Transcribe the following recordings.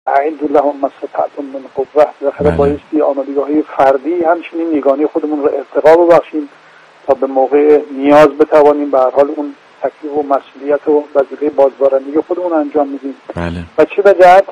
اعدوا لهم ما استطعتم من قوة. بالاخره بایستی آمادگی‌های فردی همچنین یگانه خودمون رو ارتقا ببخشیم تا به موقع نیاز بتوانیم به هر حال اون تکلیف و مسئولیت و وظیفه بازدارندگی خودمون انجام بدیم. و چه به جهت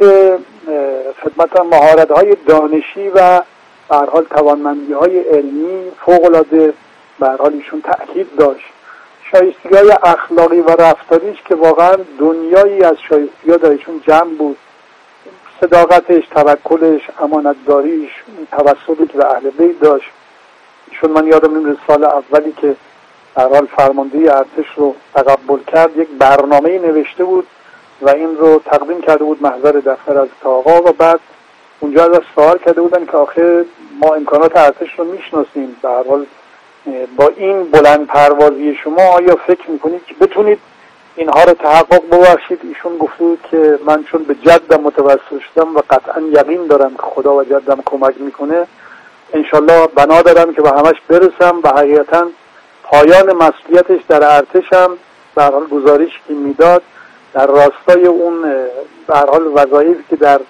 خدمت مهارت‌های دانشی و به هر حال توانمندی‌های علمی فوق‌العاده به هر حال ایشون تأکید داشت. شایستگی‌های اخلاقی و رفتاریش که واقعا دنیایی از شایستگی‌ها در ایشون جمع بود. صداقتش، توکلش، امانتداریش، توسلی که به اهل بیت داشت. ایشون من یادم نمیاد سال اولی که به هر حال فرماندهی ارتش رو تقبل کرد یک برنامه‌ای نوشته بود و این رو تقدیم کرده بود محضر دفتر از آقا و بعد اونجا ازش سوال کرده بودن که آخه ما امکانات ارتش رو میشناسیم، به هر حال با این بلند پروازی شما آیا فکر میکنید که بتونید اینها رو تحقق ببخشید؟ ایشون گفته بود که من چون به جدم متوسل شدم و قطعا یقین دارم که خدا و جدم کمک میکنه، انشالله بنا دارم که به همش برسم و حقیقتا پایان مسئولیتش در ارتشم به هر حال گزارش که میداد در راستای اون به هر حال وظایفی که در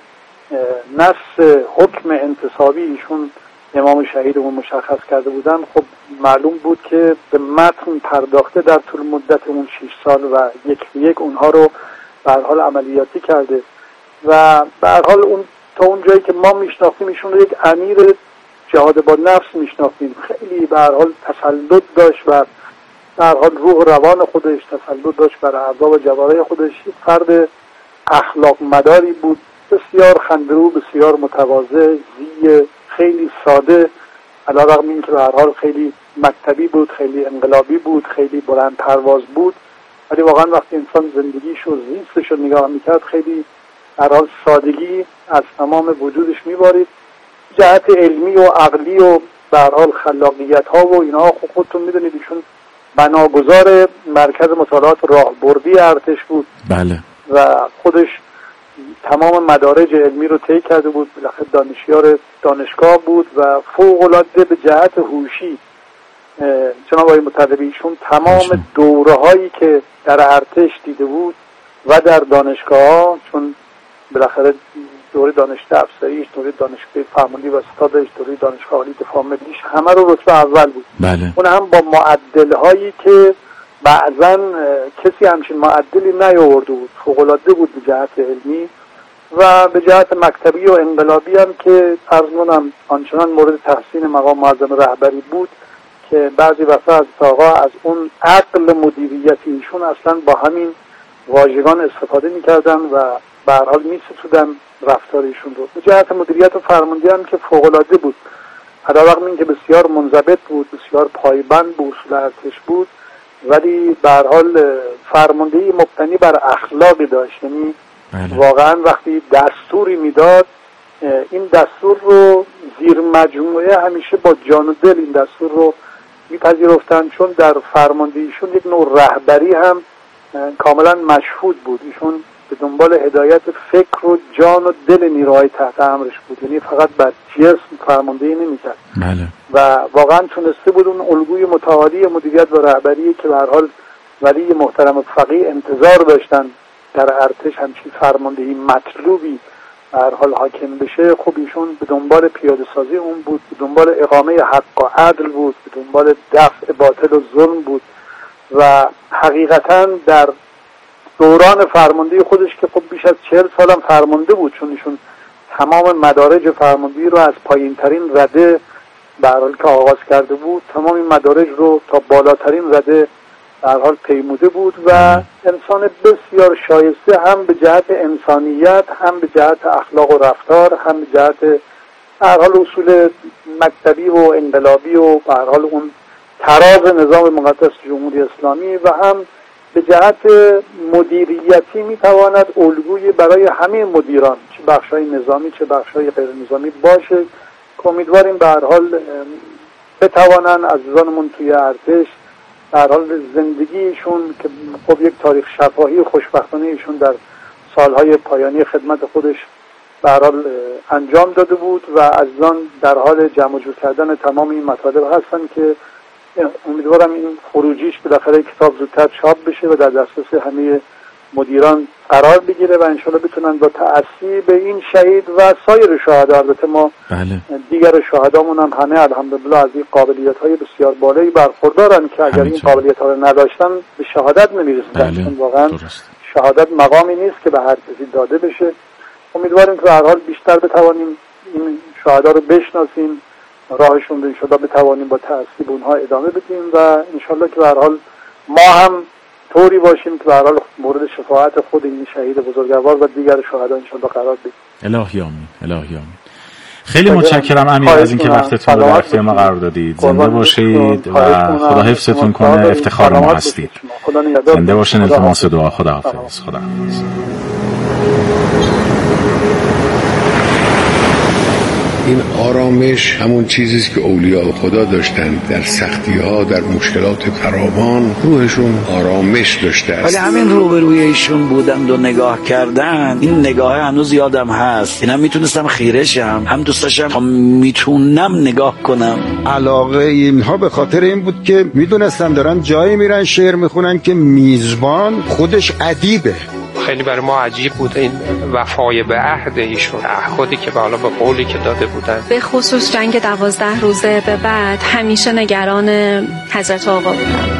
نص حکم انتصابی ایشون امام شهیدمون مشخص کرده بودن، خب معلوم بود که به متن پرداخته در طول مدت اون 6 سال و یک اونها رو به هر حال عملیاتی کرده و به هر حال اون تا اون جایی که ما میشناختیم ایشون رو یک امیر جهاد با نفس میشناختیم. خیلی به هر حال تسلط داشت و به هر حال روح روان خودش تسلط داشت بر اعضا و جوارح خودش. فرد اخلاق مداری بود، بسیار خنده‌رو، بسیار متواضع، زی خیلی ساده، علیرغم اینکه به هر حال خیلی مکتبی بود، خیلی انقلابی بود، خیلی بلند پرواز بود، ولی واقعا وقتی انسان زندگیش و زیستش رو نگاه میکرد خیلی به هر حال سادگی از تمام وجودش میبارید. جهت علمی و عقلی و به هر حال خلاقیت ها و اینها خودتون میدونید ایشون بناگذار مرکز مطالعات راهبردی ارتش بود. بله. و خودش تمام مدارج علمی رو طی کرده بود، بالاخره دانشیار دانشگاه بود و فوق‌العاده به جهت هوشی جناب آقای مطلبی ایشون تمام دوره هایی که در ارتش دیده بود و در دانشگاه ها، چون بالاخره دوره دانشگاه افسریش، دوره دانشگاه فرماندهی و ستادش، دوره دانشگاه عالی دفاع ملیش، همه رو رتبه اول بود. بله. اون هم با معدل هایی که بعضا کسی همچین معدلی نیاورده بود. فوق‌العاده بود به جهت علمی و به جهت مکتبی و انقلابی هم که عرض کنم آنچنان مورد تحسین مقام معظم رهبری بود که بعضی وقتا از آقا از اون عقل مدیریتی ایشون اصلا با همین واژگان استفاده می‌کردن و به هر حال می‌ستودن رفتار ایشون رو. به جهت مدیریت و فرماندهی هم که فوق‌العاده بود، علیرغم اینکه بسیار منضبط بود، بسیار پایبند به اصول ارتش بود، ولی به هر حال فرماندهی مبتنی بر اخلاقی داشت. یعنی واقعا وقتی دستوری میداد این دستور رو زیر مجموعه همیشه با جان و دل این دستور رو میپذیرفتن، چون در فرماندهیشون یک نوع رهبری هم کاملا مشهود بود. ایشون به دنبال هدایت فکر و جان و دل نیروهای تحت امرش بود، یعنی فقط بر جسم فرماندهی نمیکرد. بله. و واقعا تونسته بود اون الگوی متعالی مدیریت و رهبری که به هر حال ولی محترم فقیه انتظار داشتن در ارتش همچین فرماندهی مطلوبی به هر حال حاکم بشه، خب ایشون به دنبال پیاده سازی اون بود، به دنبال اقامه حق و عدل بود، به دنبال دفع باطل و ظلم بود و حقیقتا در دوران فرماندهی خودش که خب بیش از 40 سالم فرمانده بود، چون ایشون تمام مدارج فرماندهی رو از پایین ترین رده به هر حال که آغاز کرده بود تمام این مدارج رو تا بالاترین رده به هر حال پیموده بود و انسان بسیار شایسته، هم به جهت انسانیت، هم به جهت اخلاق و رفتار، هم به جهت به هر حال اصول مکتبی و انقلابی و به هر حال اون تراز نظام مقدس جمهوری اسلامی و هم به جهت مدیریتی میتواند الگوی برای همه مدیران، چه بخشای نظامی چه بخشای غیر نظامی باشه که امیدواریم به هر حال بتوانن عزیزانمون توی ارتش به هر حال زندگیشون که خب یک تاریخ شفاهی خوشبختانه ایشون در سالهای پایانی خدمت خودش به هر حال انجام داده بود و عزیزان در حال جمع جور کردن تمام این مطالب هستن که امیدوارم این خروجیش بالاخره کتاب زودتر چاپ بشه و در دسترس همه مدیران قرار بگیره و انشالله بتونن با تأسی به این شهید و سایر شهدا، البته ما دیگر شهدامون هم همه الحمدلله از این قابلیت‌های بسیار بالایی برخوردارن که اگر این قابلیت‌ها رو نداشتن به شهادت نمی‌رسیدن. چون واقعا شهادت مقامی نیست که به هر کسی داده بشه. امیدواریم که به هر حال بیشتر بتوانیم این شهدا رو بشناسیم، راهشون رو انشالله بتوانیم با تأسی به اونها ادامه بدیم و انشالله که به هر حال ما هم طوری باشیم که به هر حال مورد شفاعت خود این شهید بزرگوار و دیگر شهدا انشالله قرار بگیریم. الهی آمین. الهی آمین. خیلی متشکرم امیر از اینکه وقتتون رو در اختیار ما قرار دادید. زنده باشید و خدا حفظتون کنه. افتخار ما هستید. زنده باشین. التماس دعا. خداحافظ. خداحافظ. این آرامش همون چیزیست که اولیاء خدا داشتن در سختی‌ها، در مشکلات فراوان روحشون آرامش داشته است. ولی همین روبروی ایشون بودن و نگاه کردن، این نگاه هنوز یادم هست. اینم میتونستم خیره شم، هم دوست داشتم میتونم نگاه کنم. علاقه اینها به خاطر این بود که میدونستم دارن جایی میرن شعر میخونن که میزبان خودش ادیبه. خیلی برای ما عجیب بود این وفای به عهد ایشون، تعهدی که بالا به قولی که داده بودن. به خصوص جنگ 12 روزه به بعد همیشه نگران حضرت آقا بودم.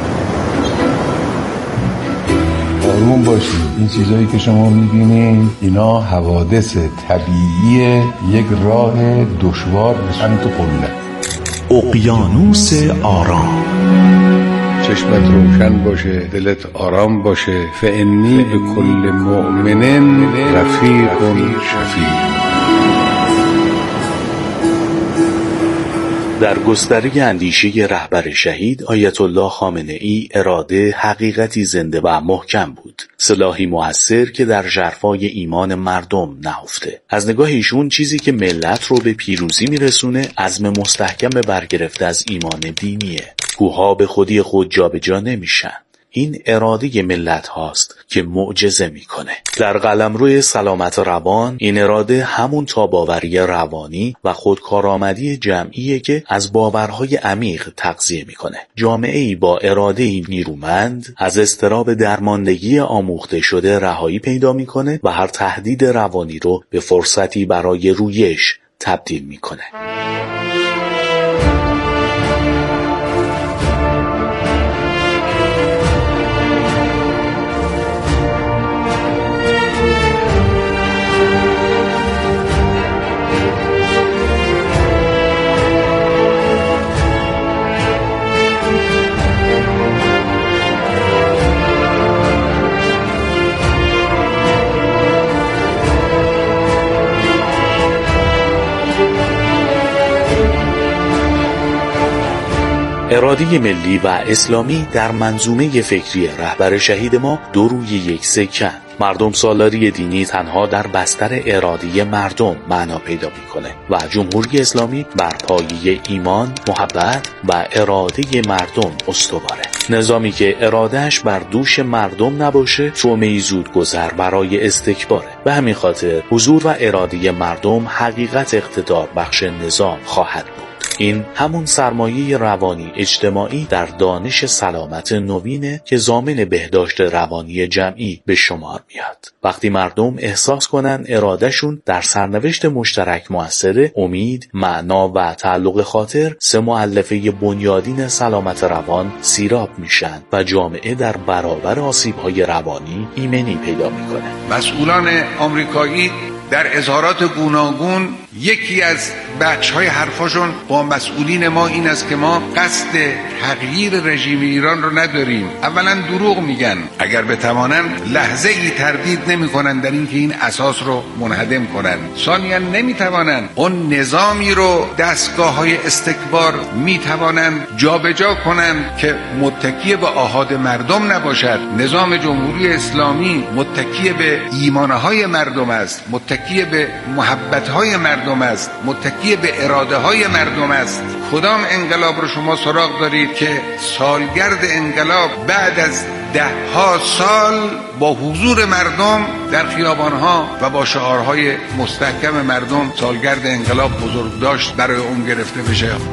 آروم باشید. این چیزایی که شما میبینید اینا حوادث طبیعی یک راه دشوار به سمت قله. اقیانوس آرام. چشمت روشن باشه، دلت آرام باشه. فانی به کل مؤمن رفیق شفیع. در گستره اندیشه رهبر شهید آیت الله خامنه‌ای اراده حقیقتی زنده و محکم بود، سلاحی مؤثر که در ژرفای ایمان مردم نهفته. از نگاه ایشون چیزی که ملت رو به پیروزی میرسونه عزم مستحکم برگرفته از ایمان دینیه. کوها به خودی خود جابجا نمیشن. این اراده ملت هاست که معجزه میکنه. در قلمرو سلامت روان این اراده همون تاباوری روانی و خودکارآمدی جمعیه که از باورهای عمیق تغذیه میکنه. جامعه‌ای با اراده نیرومند از اضطراب درماندگی آموخته شده رهایی پیدا میکنه و هر تهدید روانی رو به فرصتی برای رویش تبدیل میکنه. اراده ملی و اسلامی در منظومه فکری رهبر شهید ما دو روی یک سکن. مردم سالاری دینی تنها در بستر اراده مردم معنا پیدا میکنه و جمهوری اسلامی بر پایه ایمان، محبت و اراده مردم استواره. نظامی که ارادهش بر دوش مردم نباشه تومه‌ای زودگذر برای استکباره. به همین خاطر حضور و اراده مردم حقیقت اقتدار بخش نظام خواهد بود. این همون سرمایه روانی اجتماعی در دانش سلامت نوینه که ضامن بهداشت روانی جمعی به شمار میاد. وقتی مردم احساس کنن ارادهشون در سرنوشت مشترک موثره، امید، معنا و تعلق خاطر سه مؤلفه بنیادین سلامت روان سیراب میشن و جامعه در برابر آسیب‌های روانی ایمنی پیدا میکنه. مسئولان آمریکایی در اظهارات گوناگون یکی از بخش‌های حرفاشون با مسئولین ما این است که ما قصد تغییر رژیم ایران رو نداریم. اولا دروغ میگن. اگر بتوانن لحظه ای تردید نمی‌کنن در اینکه این اساس رو منهدم کنن. ثانیاً نمیتوانن اون نظامی رو دستگاه‌های استکبار میتوانن جابجا کنن که متکی به آحاد مردم نباشد. نظام جمهوری اسلامی متکی به ایمانهای مردم است، متکی به محبت‌های مردم است، متکی به اراده-های مردم است. کدام انقلاب رو شما سراغ دارید که سالگرد انقلاب بعد از 10 سال با حضور مردم در خیابان‌ها و با شعارهای مستحکم مردم سالگرد انقلاب بزرگداشت برای اون گرفته بشه؟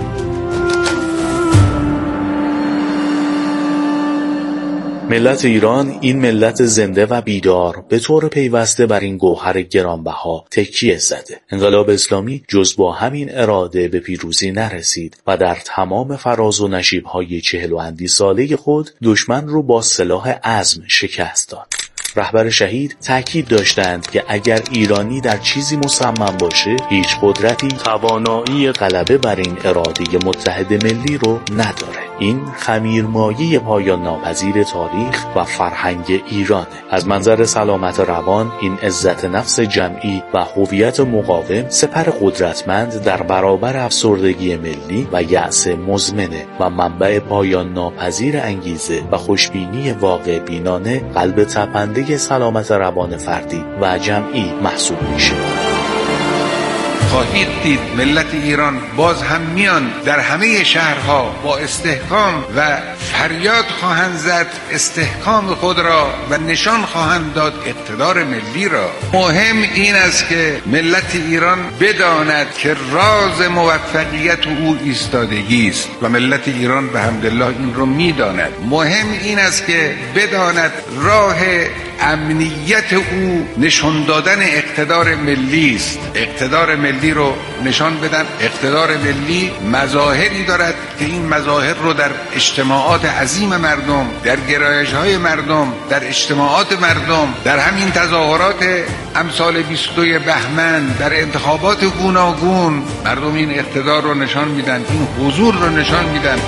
ملت ایران، این ملت زنده و بیدار، به طور پیوسته بر این گوهر گرانبها تکیه زده. انقلاب اسلامی جز با همین اراده به پیروزی نرسید و در تمام فراز و نشیب‌های 40 و اندی ساله خود دشمن رو با سلاح عزم شکست داد. رهبر شهید تاکید داشتند که اگر ایرانی در چیزی مصمم باشه، هیچ قدرتی توانایی غلبه بر این اراده متحد ملی رو نداره. این خمیرمایه پایان ناپذیر تاریخ و فرهنگ ایرانه. از منظر سلامت روان، این عزت نفس جمعی و هویت مقاوم سپر قدرتمند در برابر افسردگی ملی و یأس مزمنه و منبع پایان ناپذیر انگیزه و خوشبینی واقع بینانه، قلب تپنده سلامت روان فردی و جمعی محسوب میشه. خواهید دید ملت ایران باز هم میان در همه شهرها با استحکام و فریاد خواهند زد استحکام خود را و نشان خواهند داد اقتدار ملی را. مهم این است که ملت ایران بداند که راز موفقیت او ایستادگی است و ملت ایران به حمدالله این رو میداند. مهم این است که بداند راه امنیت او نشان دادن اقتدار ملی است. اقتدار ملی رو نشان بدن. اقتدار ملی مظاهری دارد که این مظاهر رو در اجتماعات عظیم مردم، در گرایش‌های مردم، در اجتماعات مردم، در همین تظاهرات امثال 22 بهمن، در انتخابات گوناگون مردم این اقتدار رو نشان میدن، این حضور رو نشان میدن.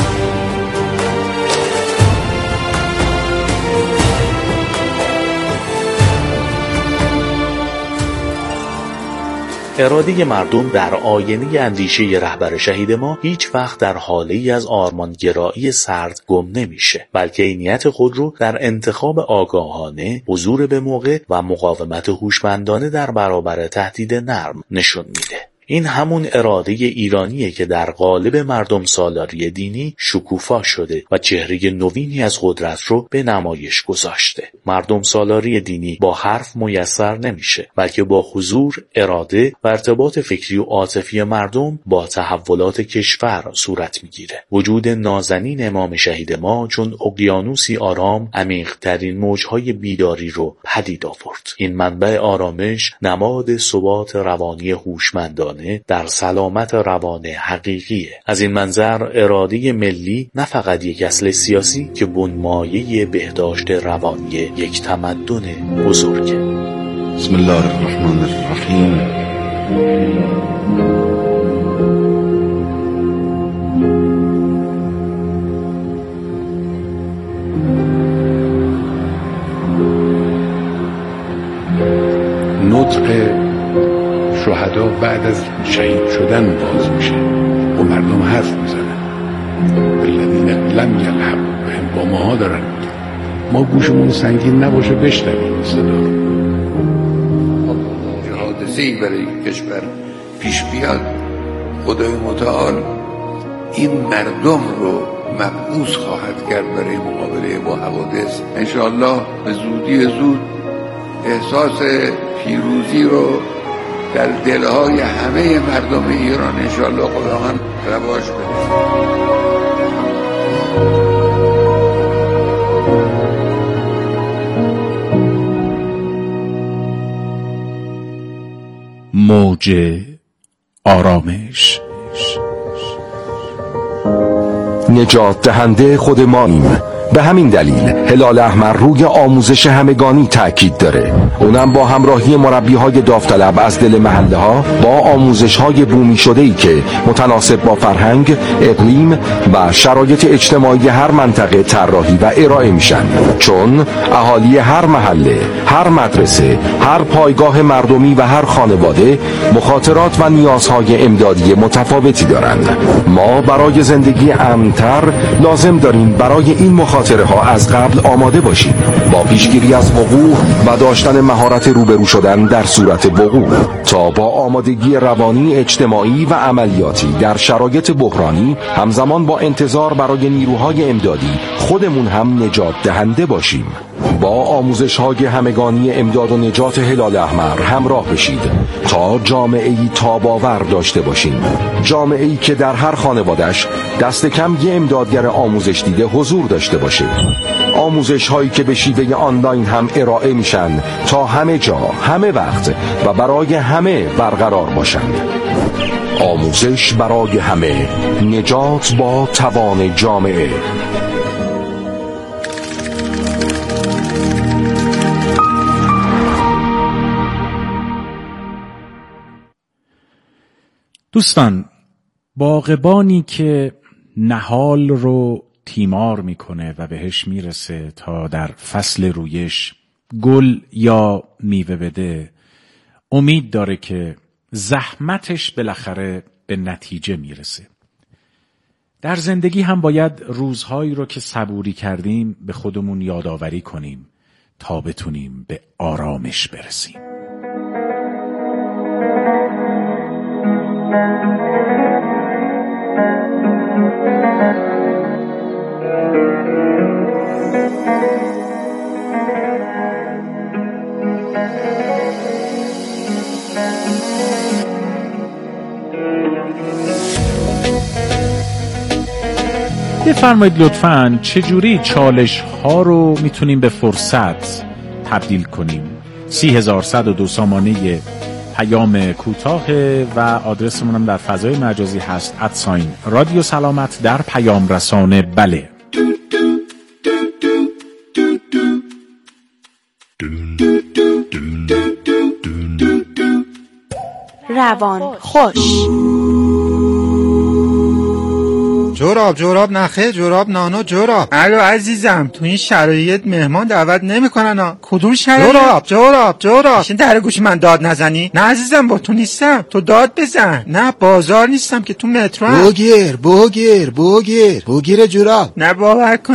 اراده مردم در آینه اندیشه رهبر شهید ما هیچ وقت در حاله‌ای از آرمانگرایی سرد گم نمیشه، بلکه نیت خود رو در انتخاب آگاهانه، حضور به موقع و مقاومت هوشمندانه در برابر تهدید نرم نشون میده. این همون اراده ایرانیه که در قالب مردم سالاری دینی شکوفا شده و چهره نوینی از قدرت رو به نمایش گذاشته. مردم سالاری دینی با حرف میسر نمیشه، بلکه با حضور، اراده و ارتباط فکری و عاطفی مردم با تحولات کشور صورت میگیره. وجود نازنین امام شهید ما چون اقیانوسی آرام عمیق‌ترین موجهای بیداری رو پدید آورد. این منبع آرامش نماد ثبات روانی هوشمندانه در سلامت روان حقیقیه. از این منظر اراده ملی نه فقط یک اصل سیاسی که بنمایه بهداشت روانی یک تمدن بزرگه. بسم الله الرحمن الرحیم. نطق شهدا بعد از شهید شدن باز میشه و مردم حرف میزنن. الذین لم یلحقوا بهم، با ماها دارن. ما گوشمون سنگین نباشه بشنویم صدا. حادثه‌ای برای کشور پیش بیاد، خدای متعال این مردم رو مبعوث خواهد کرد برای مقابله با حوادث. انشاءالله به زودی زود احساس پیروزی رو در دلهای همه مردم ایران انشاءالله خداوند رواج بده. موج آرامش. نجات دهنده خود ماییم. به همین دلیل هلال احمر روی آموزش همگانی تأکید داره، اونم با همراهی مربی‌های داوطلب از دل محله‌ها با آموزش‌های بومی شده‌ای که متناسب با فرهنگ، اقلیم و شرایط اجتماعی هر منطقه طراحی و ارائه میشن، چون اهالی هر محله، هر مدرسه، هر پایگاه مردمی و هر خانواده مخاطرات و نیازهای امدادی متفاوتی دارند. ما برای زندگی امن‌تر لازم داریم برای این مخاطره ها از قبل آماده باشیم، با پیشگیری از وقوع و داشتن مهارت روبرو شدن در صورت وقوع، تا با آمادگی روانی، اجتماعی و عملیاتی در شرایط بحرانی همزمان با انتظار برای نیروهای امدادی خودمون هم نجات دهنده باشیم. با آموزش‌های همگانی امداد و نجات هلال احمر همراه بشید تا جامعه‌ای تاب‌آور داشته باشیم. جامعه‌ای که در هر خانواده‌اش دست کم یه امدادگر آموزش دیده حضور داشته باشه. آموزش‌هایی که به شیوه آنلاین هم ارائه میشن تا همه جا، همه وقت و برای همه برقرار باشند. آموزش برای همه، نجات با توان جامعه. دوستان، باغبانی که نهال رو تیمار میکنه و بهش میرسه تا در فصل رویش گل یا میوه بده، امید داره که زحمتش بالاخره به نتیجه میرسه. در زندگی هم باید روزهایی رو که صبوری کردیم به خودمون یادآوری کنیم تا بتونیم به آرامش برسیم. بفرمایید لطفاً چجوری چالش ها رو میتونیم به فرصت تبدیل کنیم؟ 3102 سامانه پیام کوتاه و آدرسمون هم در فضای مجازی هست @رادیو سلامت در پیام رسانه. بله، روان خوش. جوراب نخه، جوراب نانو، جوراب. الو عزیزم، تو این شرایط مهمان دعوت نمیکنن ها. کدوم شرایط؟ جوراب این در گوش من داد نزنی. نه عزیزم، با تو نیستم، تو داد بزن. نه بازار نیستم که تو مترو هم. بوگیر جوراب. نه باور کن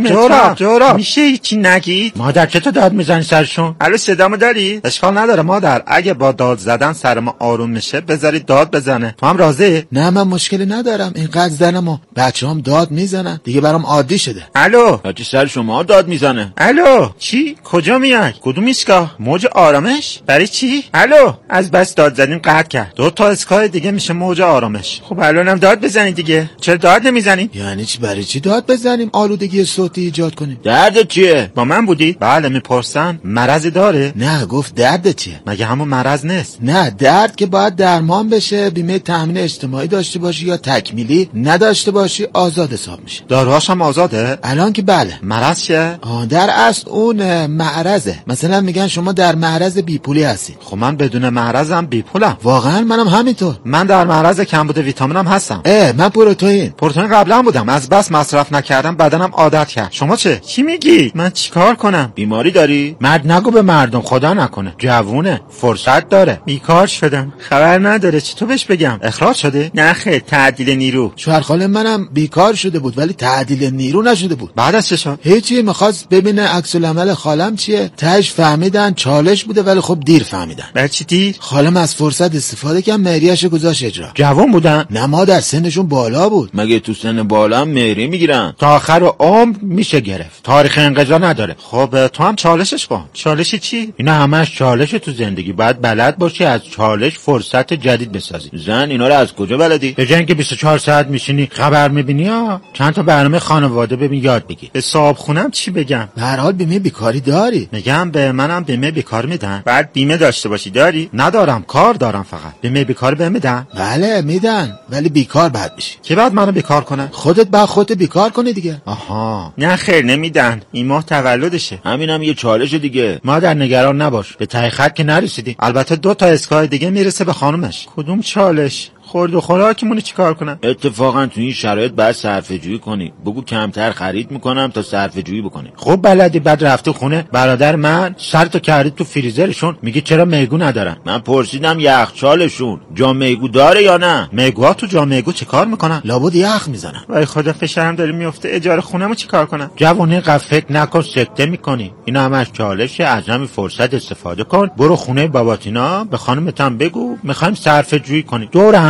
جوراب میشه هیچی نگید؟ مادر چه تو داد میزنی سرشون؟ الو صدامو داری؟ اشکال نداره مادر، اگه با داد زدن سر ما آروم میشه بذارید داد بزنه. تو هم راضی؟ نه من مشکلی ندارم، اینقدر زدنمو بچه‌ام داد میزنن دیگه، برام عادی شده. الو بچه سر شما داد میزنه. الو چی؟ کجا میای؟ کدوم ایستگاه؟ موج آرامش؟ برای چی؟ الو از بس داد زدیم قطع کرد. 2 تا اسکای دیگه میشه موج آرامش. خب الانم داد بزنید دیگه. چرا داد نمیزنید؟ یعنی چی؟ برای چی داد بزنیم؟ آلودگی صوتی ایجاد کنیم. درد چیه؟ با من بودی؟ بله میپرسن مرضی داره؟ نه گفت درد چیه؟ مگه همون مرض نیست؟ نه درد که باید درمان بشه، بیمه تامین اجتماعی داشته باشی یا تکمیلی نداشته باشی آزاد حساب میشه. داروهاش هم آزاده؟ الان که بله. مرض چیه؟ در اصل اون معرضه. مثلا میگن شما در معرض بیپولی هستی. خب من بدون معرضم بیپولم. واقعا منم همینطور. من در معرض کمبود ویتامینم هستم. من پروتئین قبلا بودم، از بس مصرف نکردم بدنم عادت کرد. شما چی میگی؟ من چیکار کنم؟ بیماری داری؟ مرد نگو به مردم، خدا نکنه. جوونه، فرصت داره. بیکار شدم، خبر نداره. چی تو بهش بگم؟ اخراج شده؟ نه خیر، تعدیل نیرو. شوهر خاله منم بیکار شده بود ولی تعدیل نیرو نشده بود. بعد از چه شد؟ هیچی، میخواست ببینه عکس العمل خالم چیه. تاش فهمیدن چالش بوده ولی خب دیر فهمیدن. بعد چی دیر؟ خالم از فرصت استفاده کرد، مهریه‌اش گذاشت اجرا. جوان بودن؟ نه مادر سنشون بالا بود. مگه تو سن بالا هم مهریه میگیرن؟ تا آخر عمر میشه گرفت. تاریخ انقضا نداره. خب تو هم چالشش کن. چالش چی؟ اینا همش چالش تو زندگی. باید بلد باشی از چالش فرصت جدید بسازی. زن اینا رو از کجا بلدی؟ به جای اینکه 24 ساعت میشینی خبر میبینی ها، چند تا برنامه خانواده ببین یاد بگی. به صاحب خونم چی بگم؟ به هر حال بیمه بیکاری داری؟ میگم به منم بیمه بیکار میدن. بعد بیمه داشته باشی. داری؟ ندارم، کار دارم فقط. بیمه بیکار بهم میدن؟ بله میدن، ولی بیکار بعد میشی. کی بعد منو بیکار کنه؟ خودت بعد خودت بیکار کنی دیگه. آها، نه خیر نمیدن، این ماه تولدشه. همینم یه چالش دیگه. مادر نگران نباش، به ته خط که نرسیدی. البته 2 تا اسکای دیگه میرسه به خانومش. کدوم چالش؟ خورد و خوراکمون چیکار کنم؟ اتفاقا تو این شرایط باید صرفه‌جویی کنی. بگو کمتر خرید میکنم تا صرفه‌جویی بکنی. خب بلدی. بعد رفته خونه برادر من سرتو کردی تو فریزرشون، میگه چرا میگو ندارن؟ من پرسیدم یخچالشون جا میگو داره یا نه؟ میگوها تو جا میگو چیکار میکنن؟ لابد یخ میزنن. وای خدا فشارم داره میفته. اجاره خونه‌مو چیکار کنم؟ جوونه قف فکر نکن، سکته میکنی. اینا همش چالشه. از همین فرصت استفاده کن. برو خونه باباتینا، به خانومتم بگو میخوایم صرفه‌جویی کنی. دور هم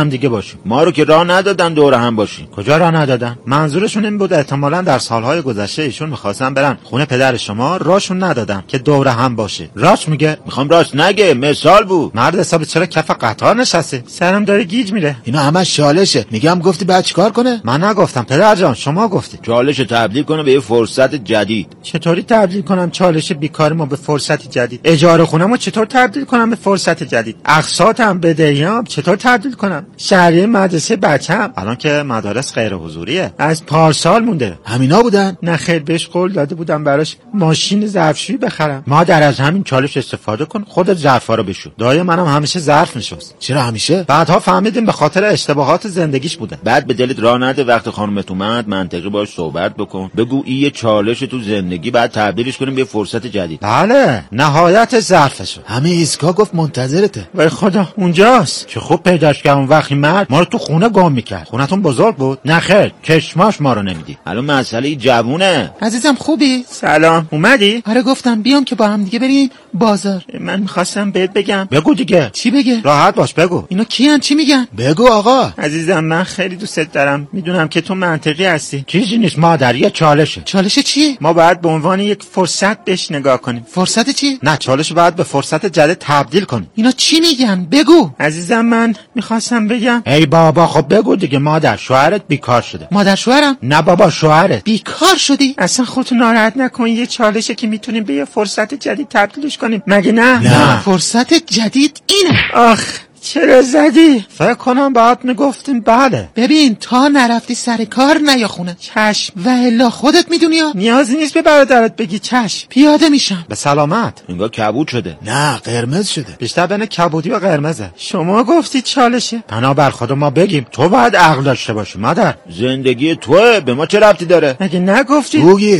دیگه باشیم. ما رو که راه ندادن دور هم باشیم. کجا راه ندادن؟ منظورشون این بود احتمالاً در سالهای گذشته ایشون می‌خواستن برن خونه پدر شما، راهشون ندادن که دور هم باشه. راست میگه؟ میخوام راست نگه، مثال بود. مرد حساب چرا کف قطار نشسته؟ سرم داره گیج میره. اینا همش چالشه. میگم گفتی بعد چیکار کنه؟ من نگفتم پدر جان، شما گفتی. چالش تبدیل کنه به یه فرصت جدید. چطوری تبدیل کنم چالش بیکاریمو به فرصت جدید؟ اجاره خونمو چطور تبدیل کنم به فرصت جدید؟ اقساطم بدهیام چطور تبدیل کنم؟ شهریه مدرسه بچم الان که مدارس غیر حضوریه از پارسال مونده. همینا بودن؟ نه خیر، بهش قول داده بودم براش ماشین ظرفشویی بخرم. مادر از همین چالش استفاده کن، خودت ظرفا رو بشور. دایی منم همیشه ظرف میشست. چرا همیشه؟ بعدها فهمیدیم به خاطر اشتباهات زندگیش بوده. بعد به دلت راه نده وقت خانومت اومد منطقی باش صحبت بکن، بگو این یه چالش تو زندگی بعد تبدیلش کنیم به فرصت جدید. بله، نهایت ظرفشه. همه ایسکا گفت منتظرته. وای خدا اونجاست. چه خوب پیداش کردم. وقتی مرد ما رو تو خونه گم میکرد. خونتون بزرگ بود؟ نه خیر، چشماش ما رو نمیدی. الان مسئله جوونه. عزیزم خوبی؟ سلام، اومدی؟ آره گفتم بیام که با هم دیگه بریم بازار. من میخواستم بهت بگم. بگو دیگه. چی بگه؟ راحت باش بگو. اینا کیان؟ چی میگن؟ بگو آقا. عزیزم من خیلی دوست دارم. میدونم که تو منطقی هستی. چیزی نیست مادر، یه چالشه. چالش چیه؟ ما باید به عنوان یک فرصت بهش نگاه کنیم. فرصت چی؟ نه، چالش باید به فرصت جدید تبدیل کنیم. اینا چی میگن؟ بگو. عزیزم من میخواستم بگم. ای بابا خب بگو دیگه مادر. شوهرت بیکار شده. مادر شوهرم؟ نه بابا شوهرت. بیکار شدی؟ اصلا خودتو ناراحت نکن. یه چالشه که میتونیم به یه فرصت جدید تبدیلش کنیم. مگه نه؟ نه. فرصت جدید اینه. آخ چرا زدی؟ فکر کنم باید میگفتیم بله. ببین تا نرفتی سر کار نیا خونه. چشم. و الا خودت میدونی ها. نیازی نیست به برادرت بگی چشم. پیاده میشم. به سلامت. انگار کبود شده. نه قرمز شده. بیشتر بین کبودی و قرمزه. شما گفتی چالشه. بنابر خدا ما بگیم. تو باید عقل داشته باشی مادر. زندگی توه، به ما چه ربطی داره؟ مگه نگفتی؟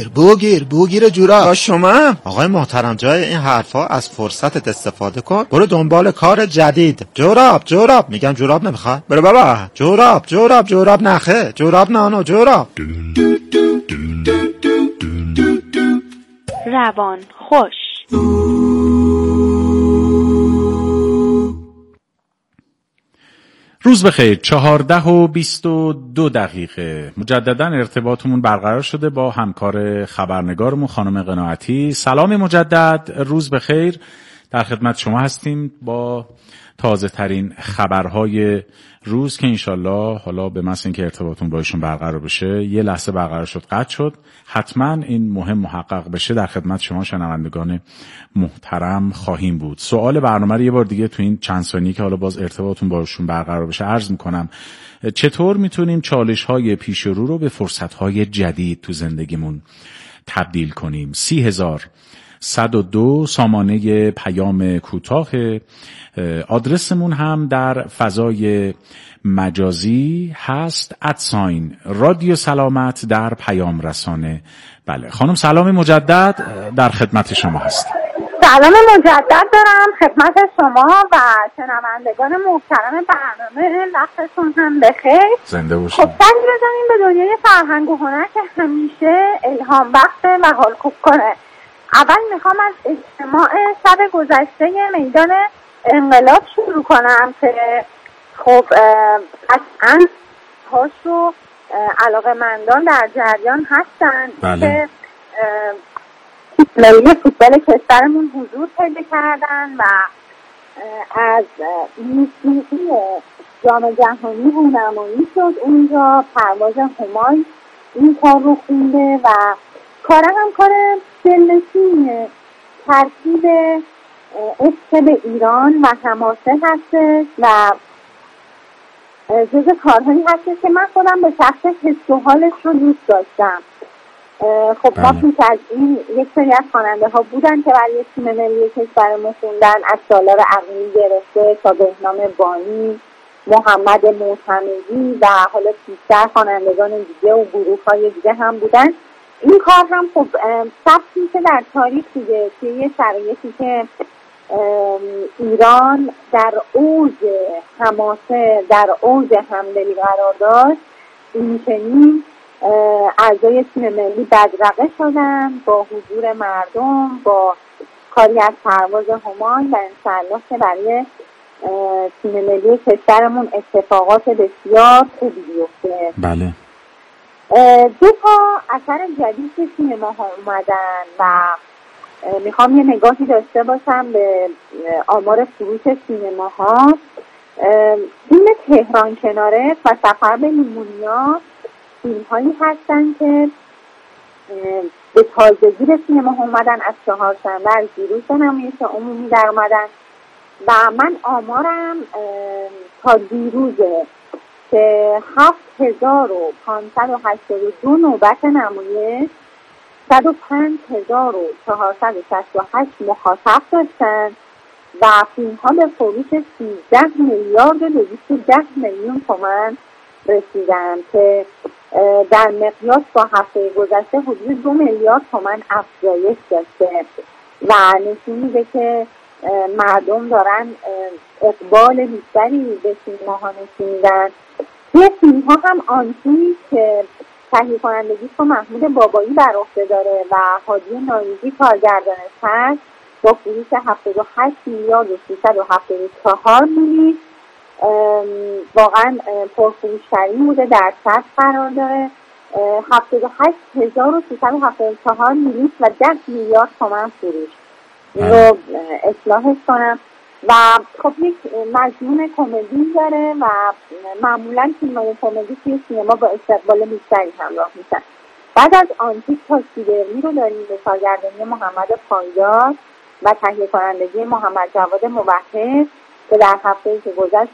بوگیر جورا. با شما آقای محترم جای این حرفا از فرصتت استفاده کن. برو دنبال کار جدید. جوراب میگم جوراب نمیخواد. برو بابا. جوراب نخه. جوراب نانو جوراب. روان خوش. روز بخیر. 14:22 مجددا ارتباطمون برقرار شده با همکار خبرنگارمون خانم قناعتی. سلام مجدد، روز بخیر. در خدمت شما هستیم با تازه ترین خبرهای روز که انشالله حالا به محض اینکه ارتباطون با ایشون برقرار بشه، یه لحظه برقرار شد قطع شد، حتما این مهم محقق بشه در خدمت شما شنوندگان محترم خواهیم بود. سوال برنامه رو یه بار دیگه تو این چند ثانیه که حالا باز ارتباطون با ایشون برقرار بشه عرض میکنم. چطور میتونیم چالش‌های پیش رو به فرصت‌های جدید تو زندگیمون تبدیل کنیم؟ 30,102 سامانه پیام کوتاه، آدرسمون هم در فضای مجازی هست @رادیو سلامت در پیام رسانه. بله خانم سلام مجدد، در خدمت شما هستیم. سلام مجدد دارم خدمت شما و شنوندگان محترم برنامه، وقتتون هم بخیر. زنده باشید. خب سنگ بزنیم به دنیای فرهنگ و هنر که همیشه الهام بخش و حال خوب کنه. اول میخوام از اجتماع شب گذشته میدان انقلاب شروع کنم که خب قطعاً هاشو علاقه‌مندان در جریان هستن. بله. که ملی فوتبال کشورمون حضور پیدا کردن و از موسیقی جام جهانی رونمایی شد اونجا. پرواز همای این کار رو خونده و کار هم کار دلنشینه، ترکیب عشق به ایران و حماسه هستش و جز کارهایی هستش که من خودم به شخص حس و حالش رو دوست داشتم. خب ما پیش از این یک سری از خواننده ها بودن که برای تیم ملی کشورمون خوندن، از سالار عقیلی گرفته تا بهنام بانی، محمد معتمدی و حالا بیشتر خوانندگان دیگه و گروه های دیگه هم بودن. این کار هم خب ثبتی که در تاریخ دیگه که یه شرایطی که ایران در اوج حماسه، در اوج همدلی قرار داشت، این چنین اعضای تیم ملی بدرقه شدن با حضور مردم، با کاری از پرواز همای و انشالله که برای سینما ملی کشورمون اتفاقات بسیار خوبی بیفته. بله. 2 تا اثر جدید که سینما ها اومدن و میخوام یه نگاهی داشته باشم به آمار فروش سینما ها. فیلم تهران کناره و سفر به لیمونیا فیلم هایی هستن که به تازگی به سینما ها اومدن، از 4 شنبه از دیروز به نمایش عمومی در اومدن و من آمارم تا دیروزه که 7582 نوبت نمایش، 105468 مخاطب داشتن و فیلم ها به فروش 13 میلیارد و 210 میلیون تومان رسیدن که در مقیاس با هفته گذشته حدود 2 میلیارد تومان افزایش داشته و نشون میده که مردم دارن اقبال بیشتری به سینما ها نشون میدن. یه فیلم ها هم آنچنانی که تهیه کنندگیش با محمود بابایی بر عهده داره و هادی ناییزی کارگردانش هست با فروش 78 میلیارد و 374 میلیون واقعا پرفروشترین بوده، در صدر قرار داره. 78374 میلیون و 10 میلیارد تومان فروش. این رو اصلاحش کنم و خب یک مضمون کمدی داره و معمولا فیلم‌های کمدی توی سینما با استقبال بیشتری همراه میشن. بعد از آنتیک تاکسیدرمی رو داریم به کارگردانی محمد پایدار و تهیه کنندگی محمد جواد موحد که در هفته‌ای که گذشت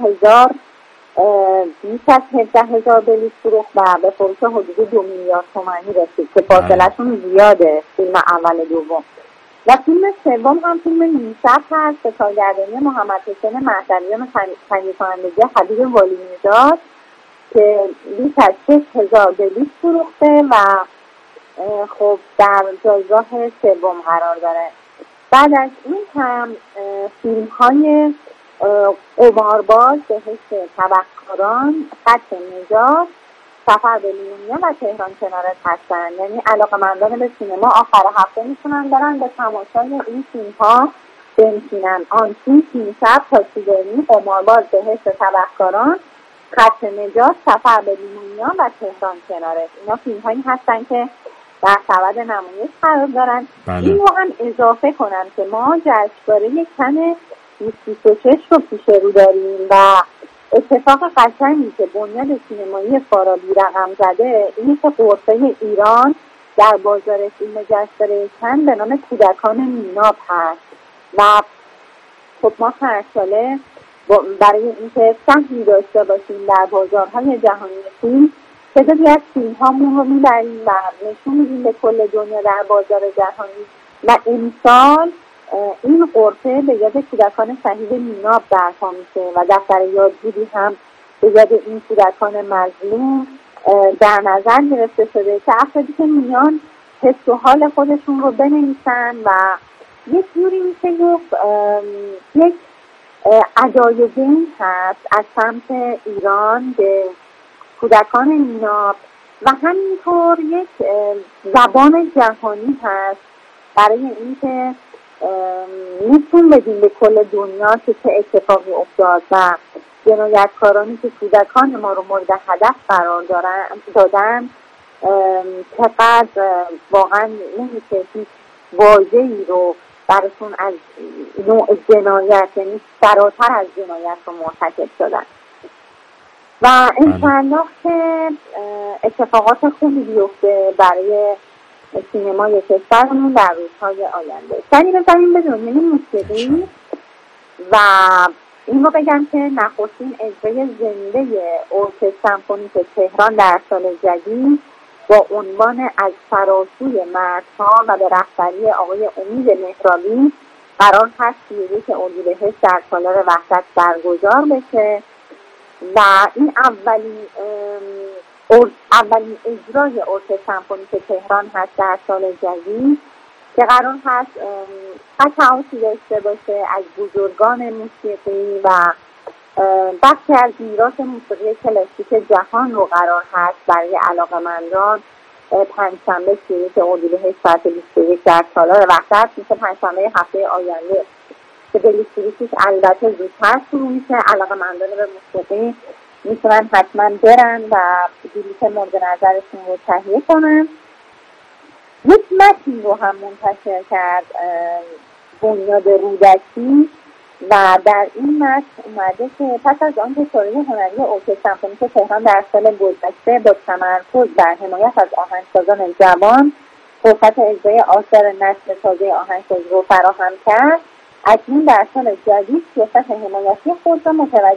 17000 بلیط فروخت و به فروش حدود 2 میلیارد تومانی رسید که فاصله‌شون زیاده فیلم اول دوم. و فیلم سوم هم فیلم نیمشب هست به کارگردانی محمد حسین مهدویان و تهیه کنندگی حبیب والی‌نژاد که بیش از 6000 بلیط فروخته و خب در جایگاه سوم قرار داره. بعد از این هم فیلم های قمارباز، بهشت تبهکاران، خط نجات، سفر به لیمونیا و تهران کنارت هستن. یعنی علاقه‌مندان به سینما آخر هفته میتونن برن به تماشای این فیلم ها بنشینن. آنتیک، نیمشب، تاکسیدرمی، قمارباز، بهشت تبهکاران، خط نجات، سفر به لیمونیا و تهران کنارت. اینا فیلم هایی هستن که در سبد نمایش قرار دارن. این رو هم اضافه کنم که ما جشنواره کن 2026 رو پیش رو داریم و اتفاق قشنگی که بنیاد سینمایی فارابی رقم زده اینه که غرفه ایران در بازار فیلم جشنواره کن به نام کودکان میناب هست و خب ما هر ساله برای اینکه سهمی داشته باشیم در بازارهای جهانی فیلم تعدادی از فیلم هامون رو میبریم و نشون میدیم به کل دنیا در بازار جهانی و امسال این غرفه به یاد کودکان شهید میناب برپا میشه و دفتر یادبودی هم به یاد این کودکان مظلوم در نظر گرفته شده که افرادی که میان حس و حال خودشون رو بنویسن و یک جوری میشه یک ادای دین هست از سمت ایران به کودکان میناب و همینطور یک زبان جهانی هست برای اینکه نشون بدیم به کل دنیا که چه اتفاقی افتاد و جنایتکارانی که کودکان ما رو مورد هدف قرار دادن چقدر واقعا نمیشه هیچ واژه‌ای رو براشون از نوع جنایت، یعنی فراتر از جنایت رو مرتکب شدن و انشاءالله که اتفاقات خوبی بیفته برای سینمای کشورمون در روزهای آینده. سری بزنیم به دنیای موسیقی و این رو بگم که نخستین اجرای زنده ارکستر سمفونیک تهران در سال جدید با عنوان از فراسوی مردها و به رهبری آقای امید مهرابی قرار هست 31 اردیبهشت در سالار وحدت برگزار بشه و این اولین اجرای ارکستر سمفونیک تهران هست در سال جدید که قرار هست قطعاتی داشته باشه از بزرگان موسیقی و بخشی از میراث موسیقی کلاسیک جهان رو قرار هست برای علاقه‌مندان پنجشنبه 31 اردیبهشت ساعت 21 در سالار وحدت میشه پنجشنبه هفته آینده که بلیط فروشیش البته زودتر شروع میشه. علاقه‌مندان به موسیقی میتونن حتما برن و بلیط مورد نظرشون رو تهیه کنن. یک متن رو هم منتشر کرد بنیاد رودکی و در این متن اومده که پس از آن که شورای هنری ارکستر سمفونیک تهران در سال گذشته با تمرکز بر حمایت از آهنگسازان جوان فرصت اجرای آثار نسل تازه آهنگساز رو فراهم کرد، اکنون در سال جدید سیاست حمایتی خود را متوجه